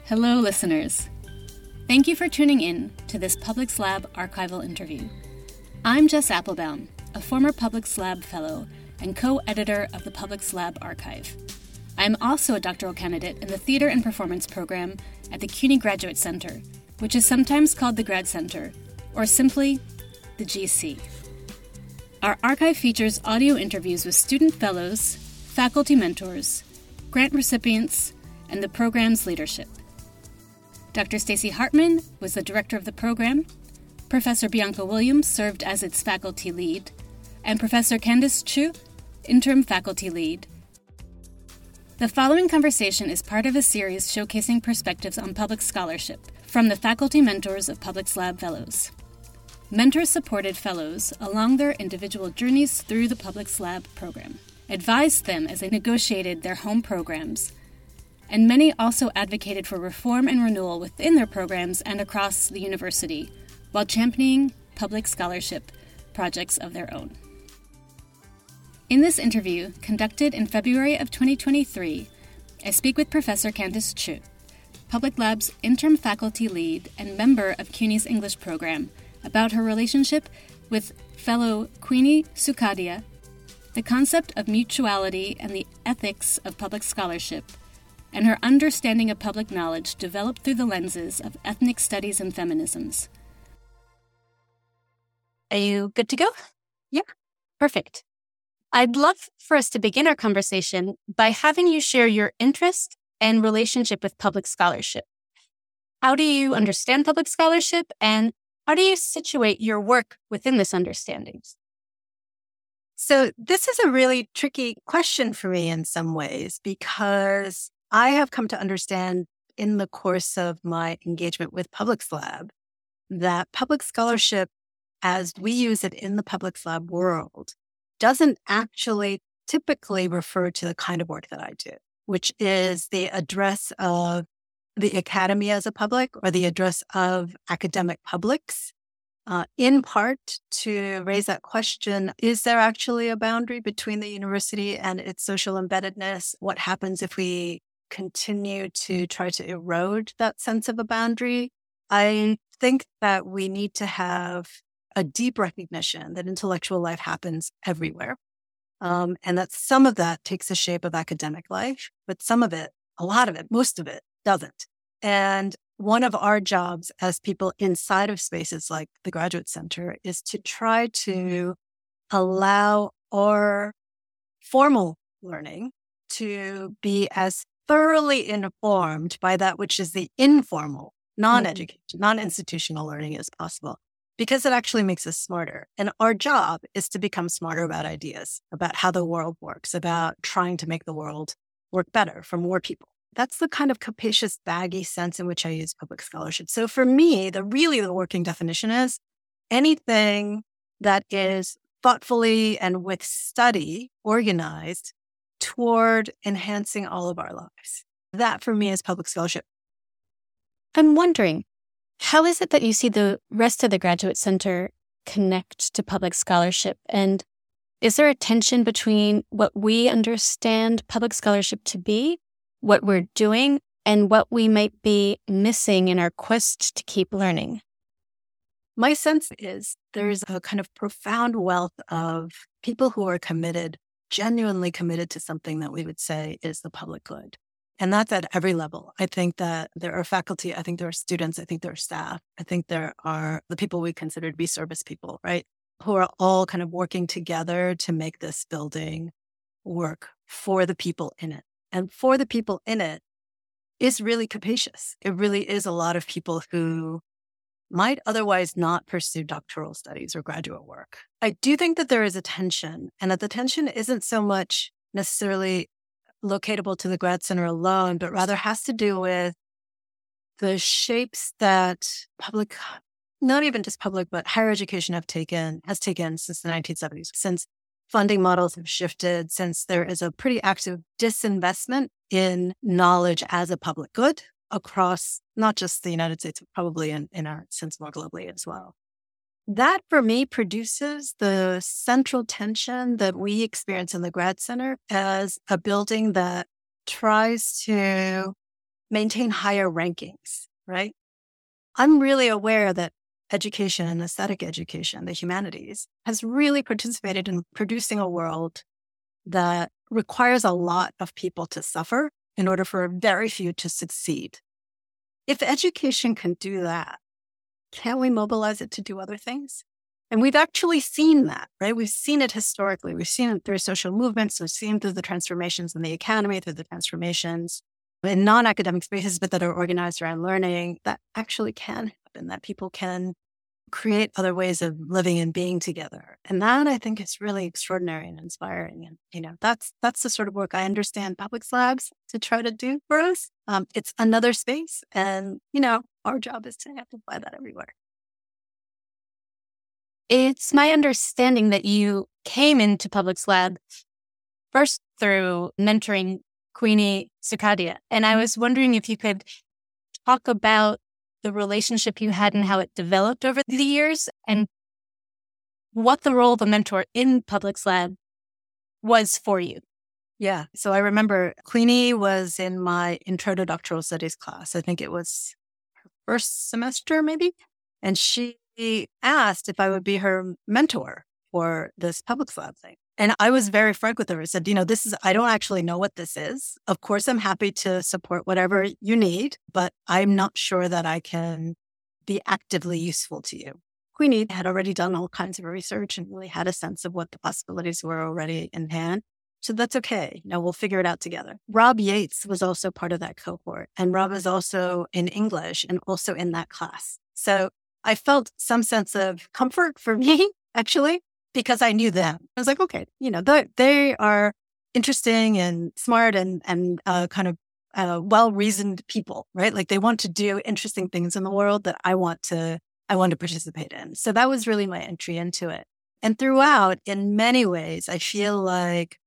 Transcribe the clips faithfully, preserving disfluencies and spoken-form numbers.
Hello, listeners. Thank you for tuning in to this Publics Lab archival interview. I'm Jess Applebaum, a former Publics Lab Fellow and co-editor of the Publics Lab Archive. I am also a doctoral candidate in the Theater and Performance program at the CUNY Graduate Center, which is sometimes called the Grad Center, or simply the G C. Our archive features audio interviews with student fellows, faculty mentors, grant recipients, and the program's leadership. Doctor Stacy Hartman was the director of the program, Professor Bianca Williams served as its faculty lead, and Professor Candice Chu, interim faculty lead. The following conversation is part of a series showcasing perspectives on public scholarship from the faculty mentors of Publics Lab Fellows. Mentors supported fellows along their individual journeys through the Publics Lab program, advised them as they negotiated their home programs, and many also advocated for reform and renewal within their programs and across the university, while championing public scholarship projects of their own. In this interview, conducted in February of twenty twenty-three, I speak with Professor Candice Chu, Public Lab's interim faculty lead and member of CUNY's English program, about her relationship with fellow Queenie Sukadia, the concept of mutuality and the ethics of public scholarship, and her understanding of public knowledge developed through the lenses of ethnic studies and feminisms. Are you good to go? Yeah. Perfect. I'd love for us to begin our conversation by having you share your interest and relationship with public scholarship. How do you understand public scholarship, and how do you situate your work within this understanding? So this is a really tricky question for me in some ways, because I have come to understand in the course of my engagement with Publics Lab that public scholarship, as we use it in the Publics Lab world, doesn't actually typically refer to the kind of work that I do, which is the address of the academy as a public or the address of academic publics, uh, in part to raise that question, is there actually a boundary between the university and its social embeddedness? What happens if we continue to try to erode that sense of a boundary? I think that we need to have a deep recognition that intellectual life happens everywhere. Um, and that some of that takes the shape of academic life, but some of it, a lot of it, most of it doesn't. And one of our jobs as people inside of spaces like the Graduate Center is to try to allow our formal learning to be as thoroughly informed by that which is the informal, non-education, mm-hmm. non-institutional learning as possible, because it actually makes us smarter. And our job is to become smarter about ideas, about how the world works, about trying to make the world work better for more people. That's the kind of capacious, baggy sense in which I use public scholarship. So for me, the really the working definition is anything that is thoughtfully and with study organized toward enhancing all of our lives. That for me is public scholarship. I'm wondering, how is it that you see the rest of the Graduate Center connect to public scholarship? And is there a tension between what we understand public scholarship to be, what we're doing, and what we might be missing in our quest to keep learning? My sense is there's a kind of profound wealth of people who are committed, genuinely committed to something that we would say is the public good. And that's at every level. I think that there are faculty, I think there are students, I think there are staff, I think there are the people we consider to be service people, right? Who are all kind of working together to make this building work for the people in it. And for the people in it is really capacious. It really is a lot of people who might otherwise not pursue doctoral studies or graduate work. I do think that there is a tension, and that the tension isn't so much necessarily locatable to the Grad Center alone, but rather has to do with the shapes that public, not even just public, but higher education have taken, has taken since the nineteen seventies, since funding models have shifted, since there is a pretty active disinvestment in knowledge as a public good across not just the United States, but probably in, in our sense more globally as well. That, for me, produces the central tension that we experience in the Grad Center as a building that tries to maintain higher rankings, right? I'm really aware that education and aesthetic education, the humanities, has really participated in producing a world that requires a lot of people to suffer in order for very few to succeed. If education can do that, can't we mobilize it to do other things? And we've actually seen that, right? We've seen it historically. We've seen it through social movements. We've seen it through the transformations in the academy, through the transformations in non-academic spaces, but that are organized around learning. That actually can happen, that people can create other ways of living and being together. And that, I think, is really extraordinary and inspiring. And, you know, that's that's the sort of work I understand Public Labs to try to do for us. Um, it's another space. And, you know, our job is to amplify that everywhere. It's my understanding that you came into Public Lab first through mentoring Queenie Sukadia. And I was wondering if you could talk about the relationship you had and how it developed over the years and what the role of a mentor in Public Lab was for you. Yeah. So I remember Queenie was in my intro to doctoral studies class. I think it was her first semester, maybe. And she asked if I would be her mentor for this Public Lab thing. And I was very frank with her. I said, you know, this is, I don't actually know what this is. Of course, I'm happy to support whatever you need, but I'm not sure that I can be actively useful to you. Queenie had already done all kinds of research and really had a sense of what the possibilities were already in hand. So that's okay. You know, we'll figure it out together. Rob Yates was also part of that cohort. And Rob is also in English and also in that class. So I felt some sense of comfort for me, actually, because I knew them. I was like, okay, you know, they, they are interesting and smart and, and uh, kind of uh, well-reasoned people, right? Like they want to do interesting things in the world that I want to, I want to participate in. So that was really my entry into it. And throughout, in many ways, I feel like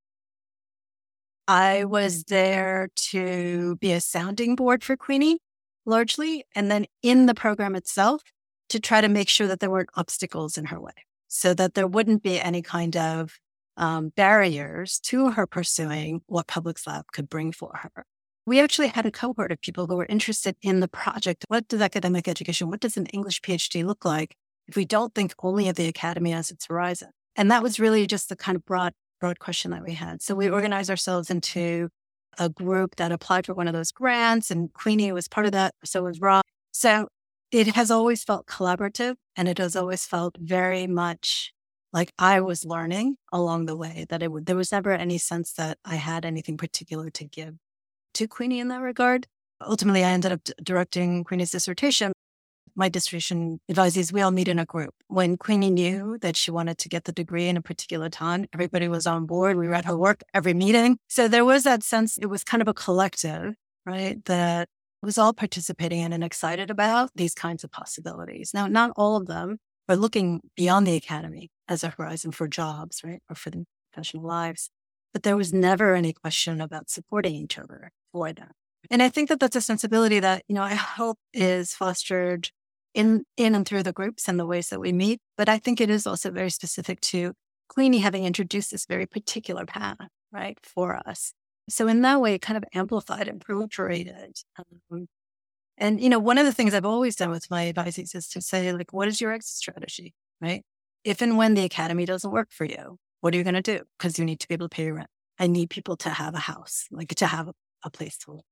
I was there to be a sounding board for Queenie, largely. And then in the program itself, to try to make sure that there weren't obstacles in her way, so that there wouldn't be any kind of um, barriers to her pursuing what Public Lab could bring for her. We actually had a cohort of people who were interested in the project. What does academic education, what does an English PhD look like if we don't think only of the academy as its horizon? And that was really just the kind of broad, broad question that we had. So we organized ourselves into a group that applied for one of those grants, and Queenie was part of that. So was Rob. So it has always felt collaborative, and it has always felt very much like I was learning along the way, that it would, there was never any sense that I had anything particular to give to Queenie in that regard. Ultimately, I ended up d- directing Queenie's dissertation. My dissertation advisees, we all meet in a group. When Queenie knew that she wanted to get the degree in a particular time, everybody was on board. We read her work every meeting. So there was that sense, it was kind of a collective, right, that was all participating in and excited about these kinds of possibilities. Now, not all of them are looking beyond the academy as a horizon for jobs, right, or for their professional lives. But there was never any question about supporting each other for that. And I think that that's a sensibility that, you know, I hope is fostered in, in and through the groups and the ways that we meet. But I think it is also very specific to Queenie having introduced this very particular path, right, for us. So in that way, it kind of amplified and proliferated. Um, and, you know, one of the things I've always done with my advisees is to say, like, what is your exit strategy, right? If and when the academy doesn't work for you, what are you going to do? Because you need to be able to pay your rent. I need people to have a house, like to have a, a place to live.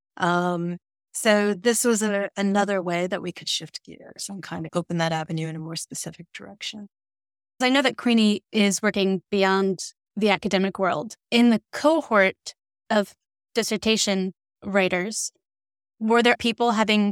Um, so this was a, another way that we could shift gears and kind of open that avenue in a more specific direction. I know that Queenie is working beyond the academic world. In the cohort of dissertation writers, were there people having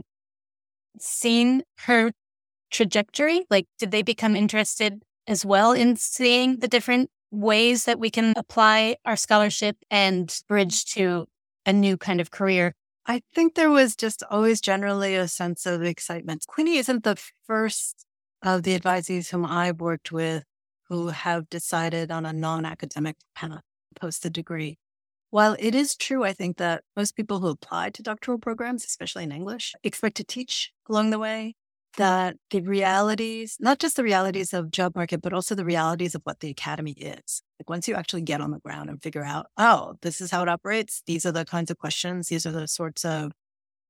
seen her trajectory? Like, did they become interested as well in seeing the different ways that we can apply our scholarship and bridge to a new kind of career? I think there was just always generally a sense of excitement. Queenie isn't the first of the advisees whom I've worked with who have decided on a non-academic path post the degree. While it is true, I think that most people who apply to doctoral programs, especially in English, expect to teach along the way, that the realities, not just the realities of job market, but also the realities of what the academy is. Like once you actually get on the ground and figure out, oh, this is how it operates. These are the kinds of questions. These are the sorts of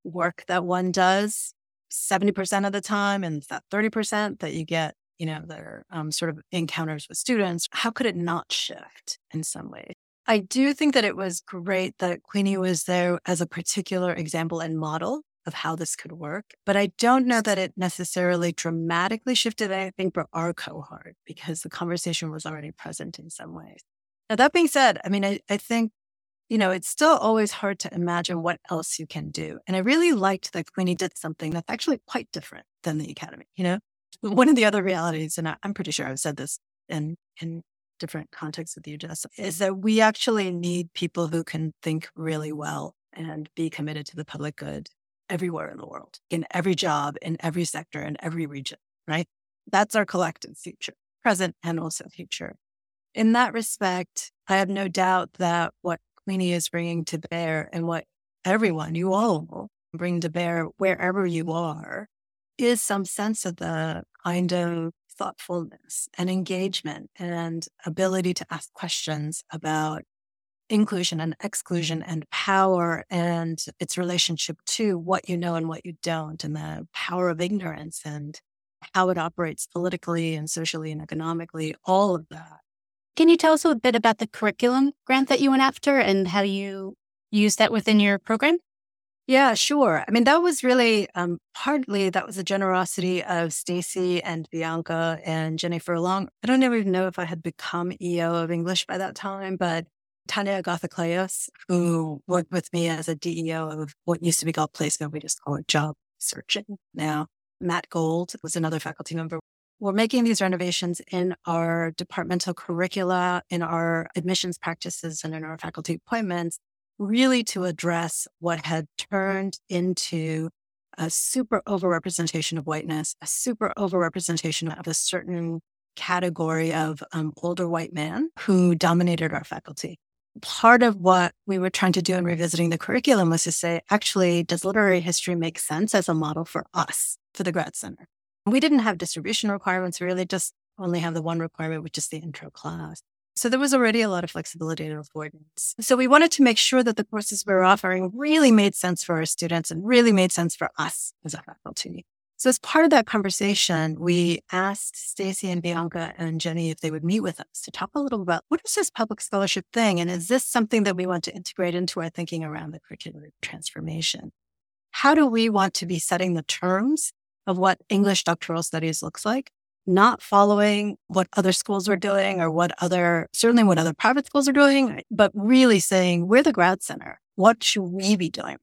work that one does seventy percent of the time, and that thirty percent that you get, you know, their um, sort of encounters with students, how could it not shift in some way? I do think that it was great that Queenie was there as a particular example and model of how this could work. But I don't know that it necessarily dramatically shifted anything for our cohort because the conversation was already present in some ways. Now, that being said, I mean, I, I think, you know, it's still always hard to imagine what else you can do. And I really liked that Queenie did something that's actually quite different than the academy. You know, one of the other realities, and I, I'm pretty sure I've said this in, in different contexts with you, Jess, is that we actually need people who can think really well and be committed to the public good everywhere in the world, in every job, in every sector, in every region, right? That's our collective future, present and also future. In that respect, I have no doubt that what Queenie is bringing to bear and what everyone, you all will bring to bear wherever you are, is some sense of the kind of thoughtfulness and engagement and ability to ask questions about inclusion and exclusion and power and its relationship to what you know and what you don't, and the power of ignorance and how it operates politically and socially and economically, all of that. Can you tell us a bit about the curriculum grant that you went after and how you used that within your program? Yeah, sure. I mean, that was really um, partly that was the generosity of Stacy and Bianca and Jenny Furlong. I don't even know if I had become E O of English by that time, but Tanya Gothakleos, who worked with me as a D E O of what used to be called placement, we just call it job searching now. Matt Gold was another faculty member. We're making these renovations in our departmental curricula, in our admissions practices, and in our faculty appointments, really to address what had turned into a super overrepresentation of whiteness, a super overrepresentation of a certain category of um, older white man who dominated our faculty. Part of what we were trying to do in revisiting the curriculum was to say, actually, does literary history make sense as a model for us, for the Grad Center? We didn't have distribution requirements, really just only have the one requirement, which is the intro class. So there was already a lot of flexibility and avoidance. So we wanted to make sure that the courses we were offering really made sense for our students and really made sense for us as a faculty. So as part of that conversation, we asked Stacy and Bianca and Jenny if they would meet with us to talk a little about what is this public scholarship thing? And is this something that we want to integrate into our thinking around the curricular transformation? How do we want to be setting the terms of what English doctoral studies looks like? Not following what other schools are doing or what other, certainly what other private schools are doing, but really saying, we're the Grad Center. What should we be doing?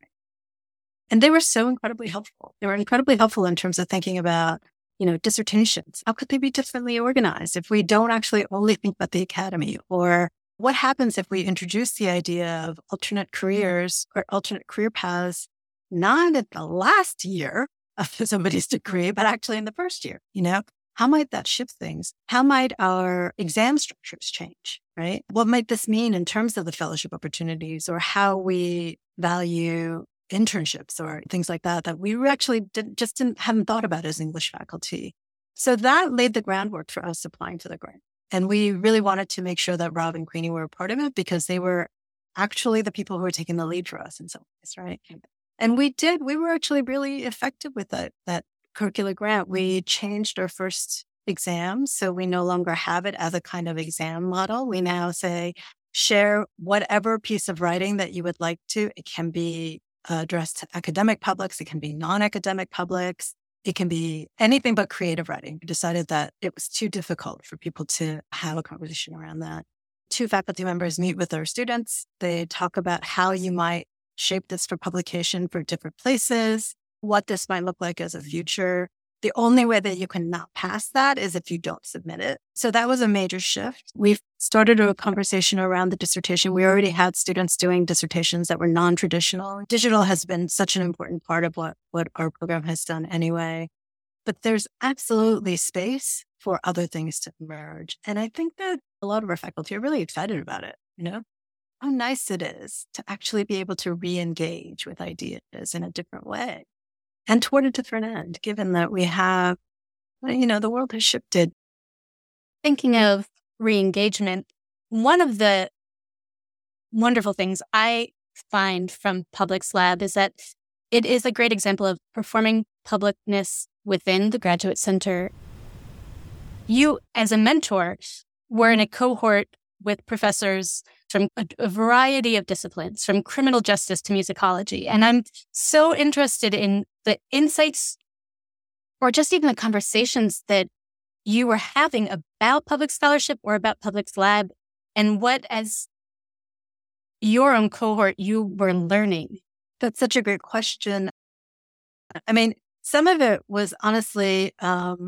And they were so incredibly helpful. They were incredibly helpful in terms of thinking about, you know, dissertations. How could they be differently organized if we don't actually only think about the academy? Or what happens if we introduce the idea of alternate careers or alternate career paths, not at the last year of somebody's degree, but actually in the first year, you know? How might that shift things? How might our exam structures change, right? What might this mean in terms of the fellowship opportunities or how we value internships or things like that, that we actually did, just didn't, hadn't thought about as English faculty. So that laid the groundwork for us applying to the grant. And we really wanted to make sure that Rob and Queenie were a part of it because they were actually the people who were taking the lead for us in some ways, right? And we did, we were actually really effective with that, that curricular grant. We changed our first exam. So we no longer have it as a kind of exam model. We now say, share whatever piece of writing that you would like to. It can be addressed to academic publics. It can be non-academic publics. It can be anything but creative writing. We decided that it was too difficult for people to have a conversation around that. Two faculty members meet with their students. They talk about how you might shape this for publication for different places, what this might look like as a future. The only way that you can not pass that is if you don't submit it. So that was a major shift. We've started a conversation around the dissertation. We already had students doing dissertations that were non-traditional. Digital has been such an important part of what, what our program has done anyway. But there's absolutely space for other things to emerge. And I think that a lot of our faculty are really excited about it, you know? How nice it is to actually be able to re-engage with ideas in a different way. And toward a different end, given that we have, you know, the world has shifted. Thinking of re-engagement, one of the wonderful things I find from Publics Lab is that it is a great example of performing publicness within the Graduate Center. You, as a mentor, were in a cohort with professors from a, a variety of disciplines, from criminal justice to musicology. And I'm so interested in the insights or just even the conversations that you were having about public scholarship or about Publics Lab, and what, as your own cohort, you were learning. That's such a great question. I mean, some of it was honestly, um,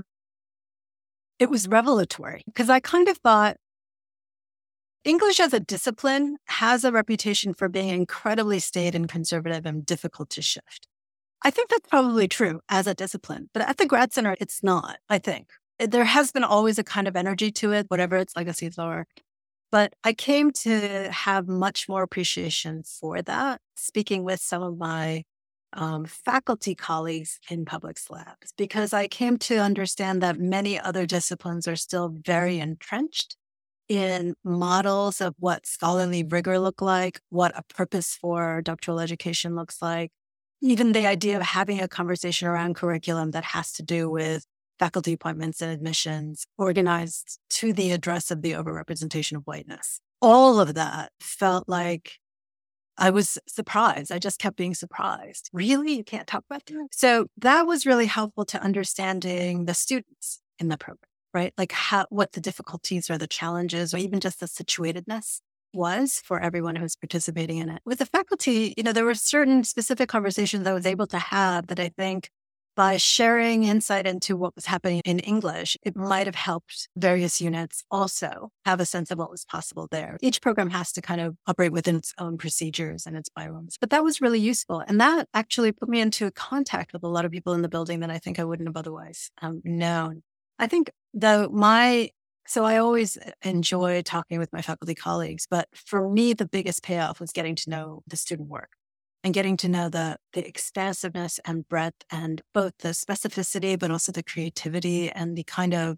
it was revelatory, because I kind of thought English as a discipline has a reputation for being incredibly staid and conservative and difficult to shift. I think that's probably true as a discipline, but at the Grad Center, it's not, I think. There has been always a kind of energy to it, whatever its legacies are. But I came to have much more appreciation for that, speaking with some of my um, faculty colleagues in Publics Labs, because I came to understand that many other disciplines are still very entrenched in models of what scholarly rigor look like, what a purpose for doctoral education looks like, even the idea of having a conversation around curriculum that has to do with faculty appointments and admissions organized to the address of the overrepresentation of whiteness. All of that felt like I was surprised. I just kept being surprised. Really? You can't talk about that? So that was really helpful to understanding the students in the program, right? Like how, what the difficulties or the challenges or even just the situatedness was for everyone who's participating in it. With the faculty, you know, there were certain specific conversations I was able to have that I think by sharing insight into what was happening in English, it might have helped various units also have a sense of what was possible there. Each program has to kind of operate within its own procedures and its byrooms. But that was really useful. And that actually put me into contact with a lot of people in the building that I think I wouldn't have otherwise um, known. I think though my, so I always enjoy talking with my faculty colleagues, but for me, the biggest payoff was getting to know the student work. And getting to know the the expansiveness and breadth and both the specificity, but also the creativity and the kind of,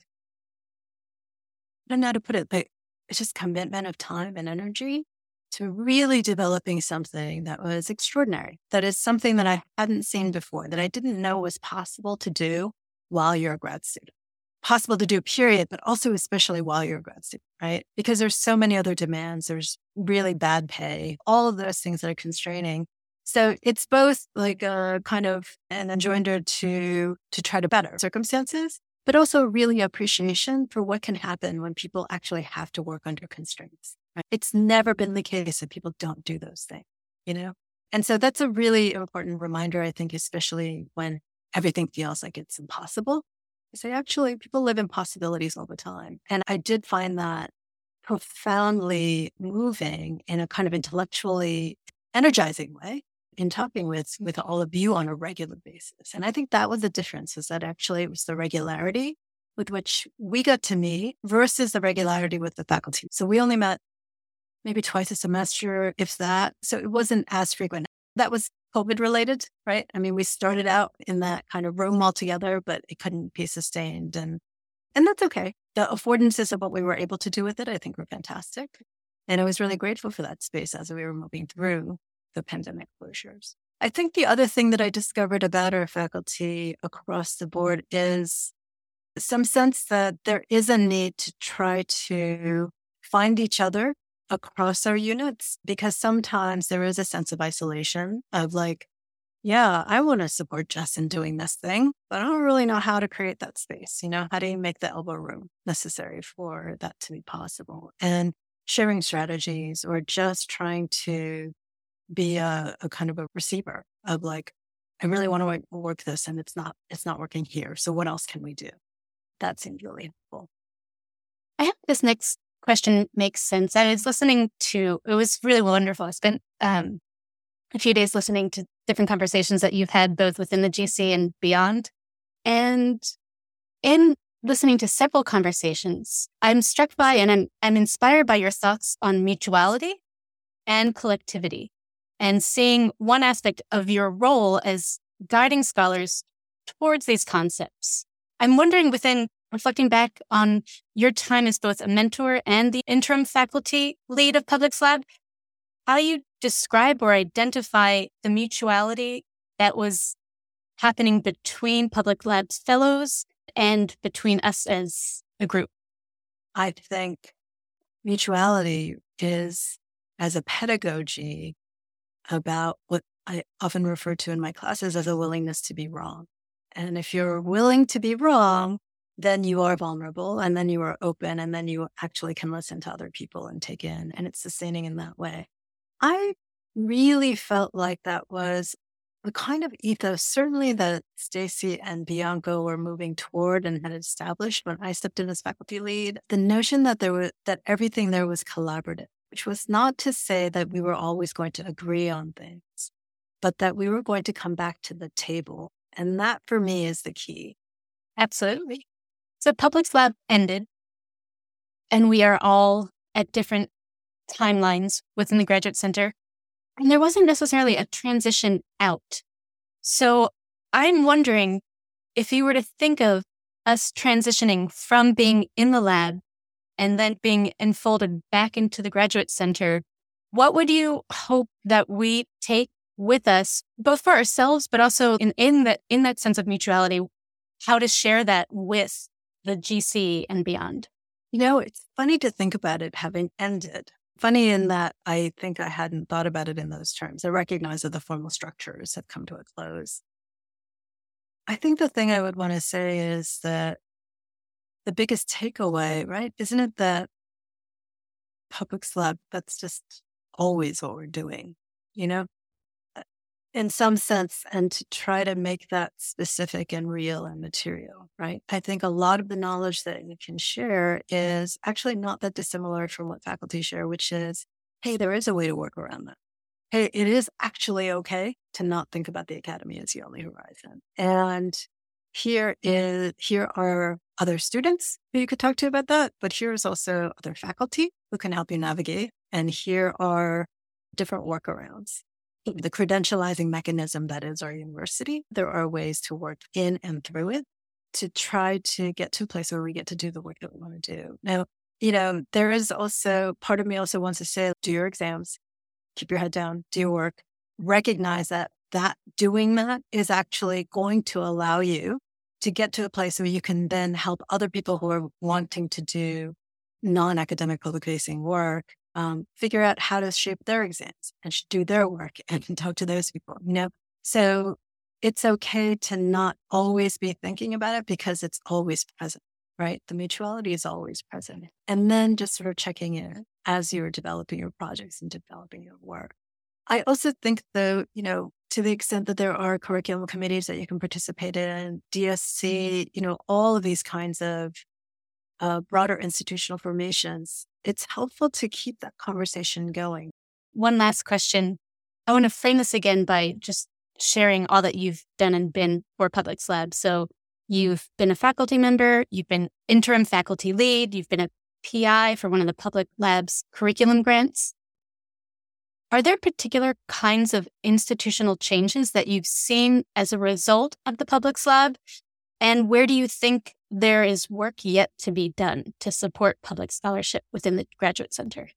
I don't know how to put it, but it's just commitment of time and energy to really developing something that was extraordinary. That is something that I hadn't seen before, that I didn't know was possible to do while you're a grad student. Possible to do, period, but also especially while you're a grad student, right? Because there's so many other demands. There's really bad pay, all of those things that are constraining. So it's both like a kind of an enjoinder to to try to better circumstances, but also really appreciation for what can happen when people actually have to work under constraints. Right? It's never been the case that people don't do those things, you know? And so that's a really important reminder, I think, especially when everything feels like it's impossible. So actually, people live in possibilities all the time. And I did find that profoundly moving in a kind of intellectually energizing way in talking with, with all of you on a regular basis. And I think that was the difference, is that actually it was the regularity with which we got to meet versus the regularity with the faculty. So we only met maybe twice a semester, if that. So it wasn't as frequent. That was COVID related, right? I mean, we started out in that kind of room altogether, but it couldn't be sustained. And, and that's okay. The affordances of what we were able to do with it, I think, were fantastic. And I was really grateful for that space as we were moving through the pandemic closures. I think the other thing that I discovered about our faculty across the board is some sense that there is a need to try to find each other across our units, because sometimes there is a sense of isolation of like, yeah, I want to support Jess in doing this thing, but I don't really know how to create that space. You know, how do you make the elbow room necessary for that to be possible? And sharing strategies or just trying to be a, a kind of a receiver of like, I really want to work this and it's not, it's not working here. So what else can we do? That seemed really helpful. I hope this next question makes sense. I was listening to, it was really wonderful. I spent um, a few days listening to different conversations that you've had both within the G C and beyond. And in listening to several conversations, I'm struck by and I'm, I'm inspired by your thoughts on mutuality and collectivity, and seeing one aspect of your role as guiding scholars towards these concepts. I'm wondering, within reflecting back on your time as both a mentor and the interim faculty lead of Publics Lab, how you describe or identify the mutuality that was happening between Public Labs fellows and between us as a group? I think mutuality is, as a pedagogy, about what I often refer to in my classes as a willingness to be wrong. And if you're willing to be wrong, then you are vulnerable, and then you are open, and then you actually can listen to other people and take in, and it's sustaining in that way. I really felt like that was the kind of ethos, certainly that Stacy and Bianco were moving toward and had established when I stepped in as faculty lead. The notion that there was that everything there was collaborative, which was not to say that we were always going to agree on things, but that we were going to come back to the table. And that for me is the key. Absolutely. So Public Lab ended, and we are all at different timelines within the Graduate Center. And there wasn't necessarily a transition out. So I'm wondering if you were to think of us transitioning from being in the lab and then being enfolded back into the Graduate Center, what would you hope that we take with us, both for ourselves, but also in, in, that, in that sense of mutuality, how to share that with the G C and beyond? You know, it's funny to think about it having ended. Funny in that I think I hadn't thought about it in those terms. I recognize that the formal structures have come to a close. I think the thing I would want to say is that the biggest takeaway, right? Isn't it that Public Lab, that's just always what we're doing, you know, in some sense, and to try to make that specific and real and material, right? I think a lot of the knowledge that you can share is actually not that dissimilar from what faculty share, which is, hey, there is a way to work around that. Hey, it is actually okay to not think about the academy as the only horizon. And here is, here are other students who you could talk to about that, but here's also other faculty who can help you navigate. And here are different workarounds. The credentializing mechanism that is our university, there are ways to work in and through it to try to get to a place where we get to do the work that we want to do. Now, you know, there is also, part of me also wants to say, do your exams, keep your head down, do your work, recognize that that doing that is actually going to allow you to get to a place where you can then help other people who are wanting to do non-academic public facing work Um, figure out how to shape their exams and do their work and talk to those people, you know? So it's okay to not always be thinking about it because it's always present, right? The mutuality is always present. And then just sort of checking in as you're developing your projects and developing your work. I also think though, you know, to the extent that there are curriculum committees that you can participate in, D S C, you know, all of these kinds of uh, broader institutional formations, it's helpful to keep that conversation going. One last question. I want to frame this again by just sharing all that you've done and been for Public Lab. So you've been a faculty member, you've been interim faculty lead, you've been a P I for one of the Public Lab's curriculum grants. Are there particular kinds of institutional changes that you've seen as a result of the Public Lab? And where do you think there is work yet to be done to support public scholarship within the Graduate Center?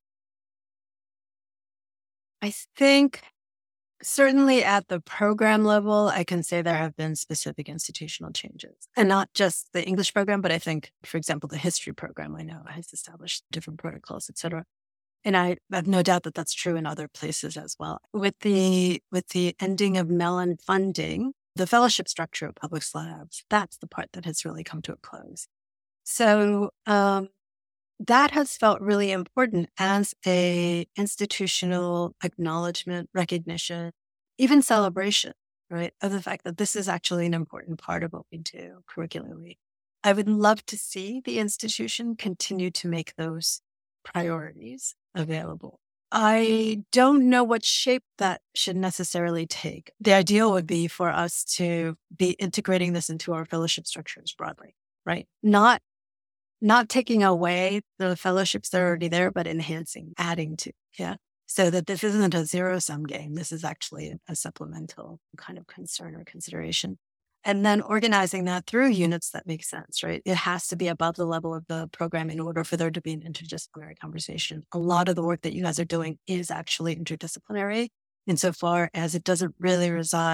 I think certainly at the program level, I can say there have been specific institutional changes, and not just the English program, but I think, for example, the history program I know has established different protocols, et cetera. And I have no doubt that that's true in other places as well. With the with the ending of Mellon funding, the fellowship structure of Public Labs, that's the part that has really come to a close. So um, that has felt really important as a institutional acknowledgement, recognition, even celebration, right, of the fact that this is actually an important part of what we do curricularly. I would love to see the institution continue to make those priorities available. I don't know what shape that should necessarily take. The ideal would be for us to be integrating this into our fellowship structures broadly, right? Not, not taking away the fellowships that are already there, but enhancing, adding to, yeah. So that this isn't a zero-sum game. This is actually a supplemental kind of concern or consideration. And then organizing that through units that make sense, right? It has to be above the level of the program in order for there to be an interdisciplinary conversation. A lot of the work that you guys are doing is actually interdisciplinary insofar as it doesn't really reside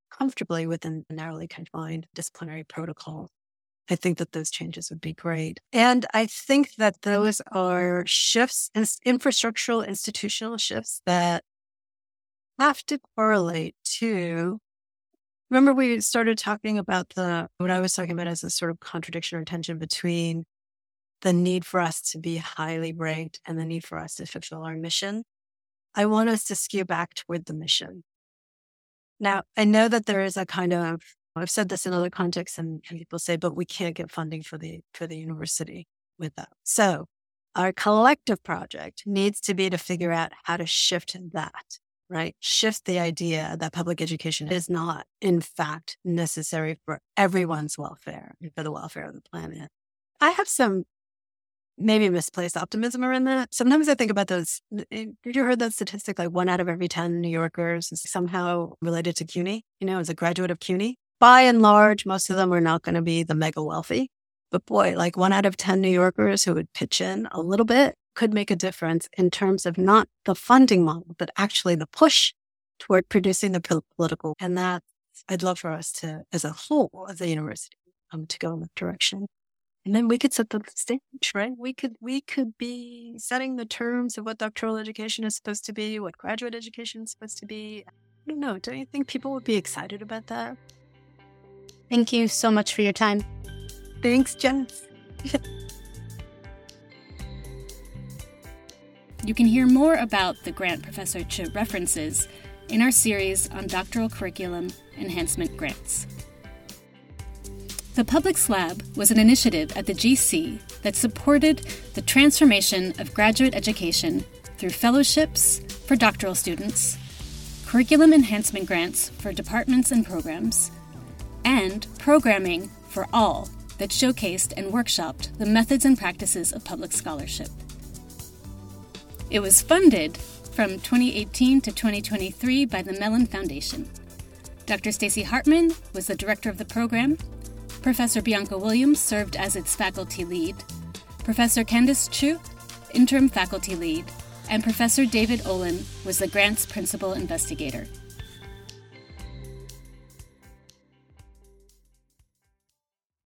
comfortably within a narrowly confined disciplinary protocol. I think that those changes would be great. And I think that those are shifts, infrastructural, institutional shifts that have to correlate to, remember we started talking about the, what I was talking about as a sort of contradiction or tension between the need for us to be highly ranked and the need for us to fulfill our mission. I want us to skew back toward the mission. Now, I know that there is a kind of, I've said this in other contexts, and, and people say, but we can't get funding for the for the university with that. So our collective project needs to be to figure out how to shift that, right? Shift the idea that public education is not, in fact, necessary for everyone's welfare and for the welfare of the planet. I have some maybe misplaced optimism around that. Sometimes I think about those. Did you heard that statistic? Like one out of every ten New Yorkers is somehow related to CUNY, you know, as a graduate of CUNY. By and large, most of them are not going to be the mega wealthy. But boy, like one out of ten New Yorkers who would pitch in a little bit could make a difference in terms of not the funding model, but actually the push toward producing the political. And that I'd love for us to, as a whole, as a university, um, to go in that direction. And then we could set the stage, right? We could we could be setting the terms of what doctoral education is supposed to be, what graduate education is supposed to be. I don't know. Don't you think people would be excited about that? Thank you so much for your time. Thanks, Jess. You can hear more about the grant Professor Chiu references in our series on doctoral curriculum enhancement grants. The Publics Lab was an initiative at the G C that supported the transformation of graduate education through fellowships for doctoral students, curriculum enhancement grants for departments and programs, and programming for all that showcased and workshopped the methods and practices of public scholarship. It was funded from twenty eighteen to twenty twenty-three by the Mellon Foundation. Doctor Stacy Hartman was the director of the program. Professor Bianca Williams served as its faculty lead. Professor Candice Chiu, interim faculty lead, and Professor David Olin was the grant's principal investigator.